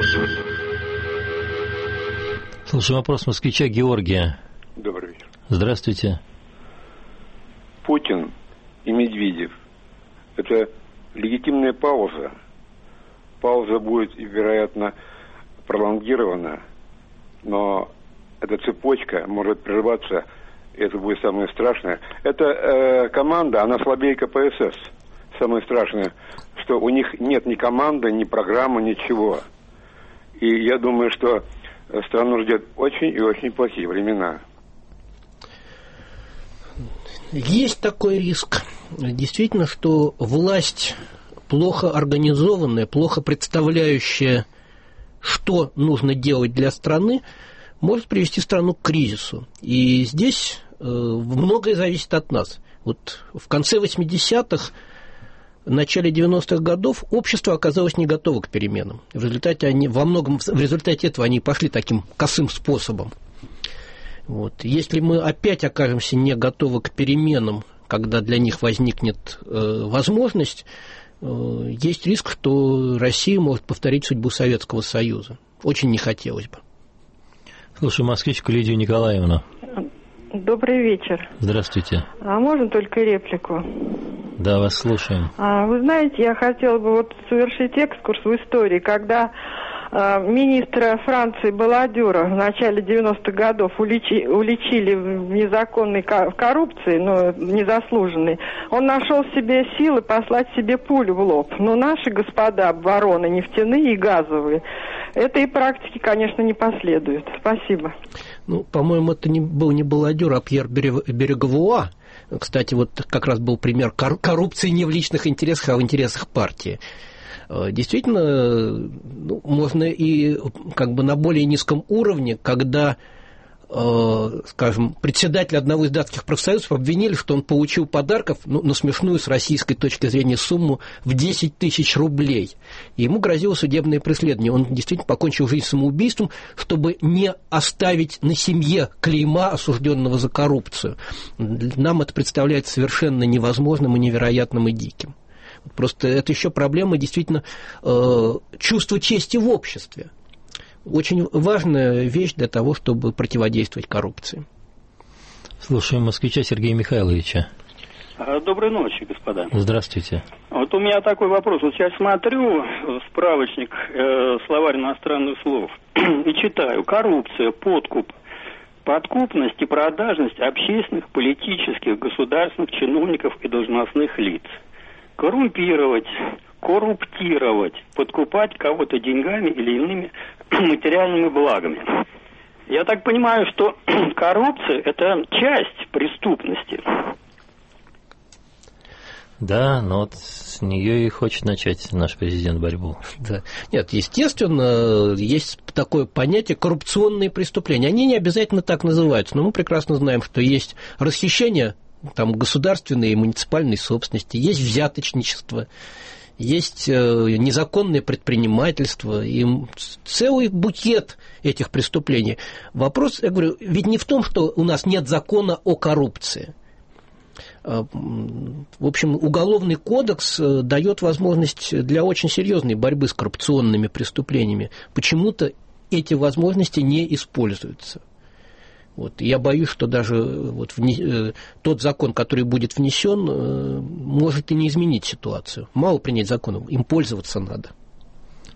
Слушай, вопрос москвича Георгия. Добрый вечер. Здравствуйте. Путин и Медведев – это легитимная пауза. Пауза будет, вероятно, пролонгирована, но эта цепочка может прерваться, и это будет самое страшное. Эта э, команда, она слабее ка пэ эс эс. Самое страшное, что у них нет ни команды, ни программы, ничего. И я думаю, что страну ждет очень и очень плохие времена. Есть такой риск. Действительно, что власть, плохо организованная, плохо представляющая, что нужно делать для страны, может привести страну к кризису. И здесь э, многое зависит от нас. Вот в конце восьмидесятых, в начале девяностых годов общество оказалось не готово к переменам. В результате они, во многом в результате этого они пошли таким косым способом. Вот. Если мы опять окажемся не готовы к переменам, когда для них возникнет э, возможность, э, есть риск, что Россия может повторить судьбу Советского Союза. Очень не хотелось бы. Слушай, москвичку Лидию Николаевну. Добрый вечер. Здравствуйте. А можно только реплику? Да, вас слушаем. А, вы знаете, я хотела бы вот совершить экскурс в истории, когда а, министра Франции Баладюра в начале девяностых годов уличи, уличили в незаконной коррупции, но незаслуженной. Он нашел в себе силы послать себе пулю в лоб. Но наши господа бароны нефтяные и газовые этой практики, конечно, не последует. Спасибо. Ну, по-моему, это не был не Баладюр, а Пьер Берегвуа. Кстати, вот как раз был пример коррупции не в личных интересах, а в интересах партии. Действительно, ну, можно и как бы на более низком уровне, когда, скажем, председатель одного из датских профсоюзов обвинили, что он получил подарков, ну, на смешную с российской точки зрения сумму в десять тысяч рублей. И ему грозило судебное преследование. Он действительно покончил жизнь самоубийством, чтобы не оставить на семье клейма осужденного за коррупцию. Нам это представляется совершенно невозможным и невероятным и диким. Просто это еще проблема действительно э, чувства чести в обществе. Очень важная вещь для того, чтобы противодействовать коррупции. Слушаем москвича Сергея Михайловича. Доброй ночи, господа. Здравствуйте. Вот у меня такой вопрос. Вот сейчас смотрю справочник, э, словарь иностранных слов, и читаю. Коррупция, подкуп, подкупность и продажность общественных, политических, государственных чиновников и должностных лиц. Коррумпировать, корруптировать, подкупать кого-то деньгами или иными материальными благами. Я так понимаю, что коррупция – это часть преступности. Да, но вот с нее и хочет начать наш президент борьбу. Да. Нет, естественно, есть такое понятие коррупционные преступления. Они не обязательно так называются, но мы прекрасно знаем, что есть расхищение там, государственной и муниципальной собственности, есть взяточничество, есть незаконное предпринимательство, и целый букет этих преступлений. Вопрос, я говорю, ведь не в том, что у нас нет закона о коррупции. В общем, Уголовный кодекс дает возможность для очень серьезной борьбы с коррупционными преступлениями. Почему-то эти возможности не используются. Вот. Я боюсь, что даже вот вне, тот закон, который будет внесен, может и не изменить ситуацию. Мало принять законов, им пользоваться надо.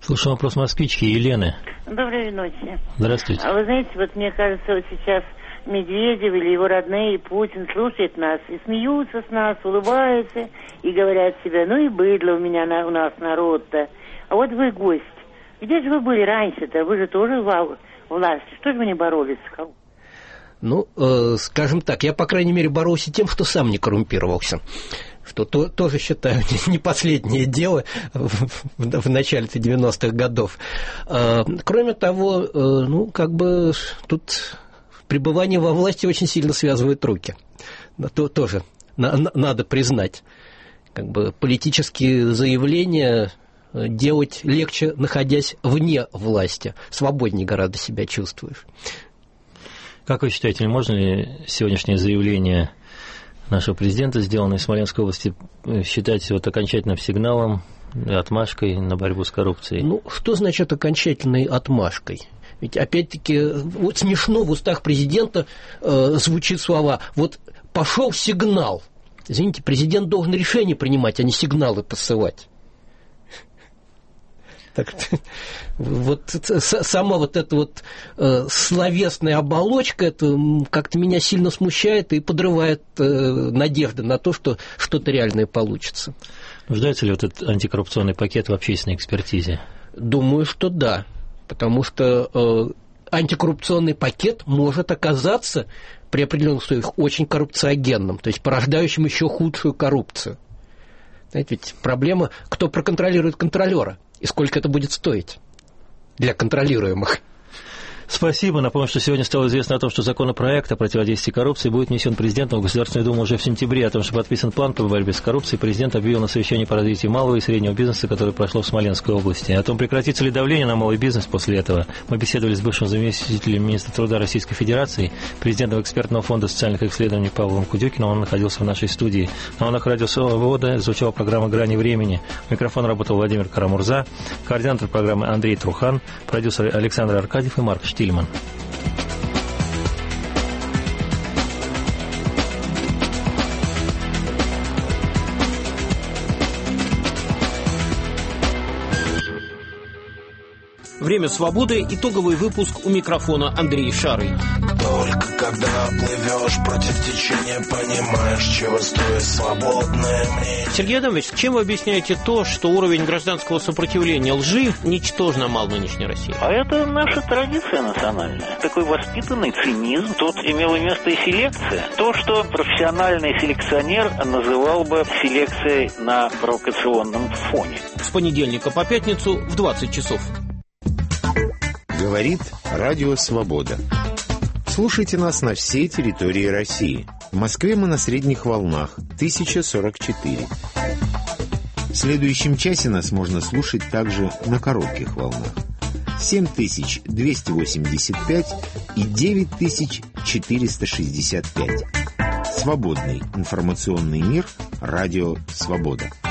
Слушаем вопрос москвички Елены. Доброй ночи. Здравствуйте. А вы знаете, вот мне кажется, вот сейчас Медведев или его родные, и Путин слушают нас и смеются с нас, улыбаются и говорят себе, ну и быдло у меня, на, у нас народ-то. А вот вы гость. Где же вы были раньше-то? Вы же тоже в власти. Что же вы не боролись с коррупцией? Ну, э, скажем так, я, по крайней мере, боролся тем, что сам не коррумпировался. Что то, тоже считаю не последнее дело в, в, в начале-то девяностых годов. Э, кроме того, э, ну, как бы тут пребывание во власти очень сильно связывает руки. То, тоже на, на, надо признать. Как бы политические заявления делать легче, находясь вне власти. Свободнее гораздо себя чувствуешь. Как вы считаете, можно ли сегодняшнее заявление нашего президента, сделанное в Смоленской области, считать вот окончательным сигналом, отмашкой на борьбу с коррупцией? Ну, что значит окончательной отмашкой? Ведь, опять-таки, вот смешно в устах президента э, звучит слова «вот пошел сигнал». Извините, президент должен решения принимать, а не сигналы посылать. Так, вот сама вот эта вот э, словесная оболочка, это как-то меня сильно смущает и подрывает э, надежды на то, что что-то реальное получится. Нуждается ли вот этот антикоррупционный пакет в общественной экспертизе? Думаю, что да, потому что э, антикоррупционный пакет может оказаться при определенных условиях очень коррупциогенным, то есть порождающим еще худшую коррупцию. Знаете, ведь проблема, кто проконтролирует контролера. И сколько это будет стоить для контролируемых? Спасибо. Напомню, что сегодня стало известно о том, что законопроект о противодействии коррупции будет внесен президентом в Государственную Думу уже в сентябре. О том, что подписан план по борьбе с коррупцией, президент объявил на совещании по развитию малого и среднего бизнеса, которое прошло в Смоленской области. О том, прекратится ли давление на малый бизнес после этого, мы беседовали с бывшим заместителем министра труда Российской Федерации, президентом экспертного фонда социальных исследований Павлом Кудюкиным. Он находился в нашей студии. На волнах радио «Свобода» звучала программа «Грани времени». Микрофон работал Владимир Карамурза, координатор программы Андрей Трухан, продюсер Александр Аркадьев и Марк Штильман. Время свободы. Итоговый выпуск, у микрофона Андрей Шарый. Только когда плывешь против течения, понимаешь, чего стоит свободное мнение. Сергей Адамович, чем вы объясняете то, что уровень гражданского сопротивления лжи ничтожно мал в нынешней России? А это наша традиция национальная. Такой воспитанный цинизм. Тут имела место и селекция. То, что профессиональный селекционер называл бы селекцией на провокационном фоне. С понедельника по пятницу в двадцать часов. Говорит Радио Свобода. Слушайте нас на всей территории России. В Москве мы на средних волнах тысяча сорок четыре. В следующем часе нас можно слушать также на коротких волнах семь тысяч двести восемьдесят пять и девять тысяч четыреста шестьдесят пять. Свободный информационный мир. Радио Свобода.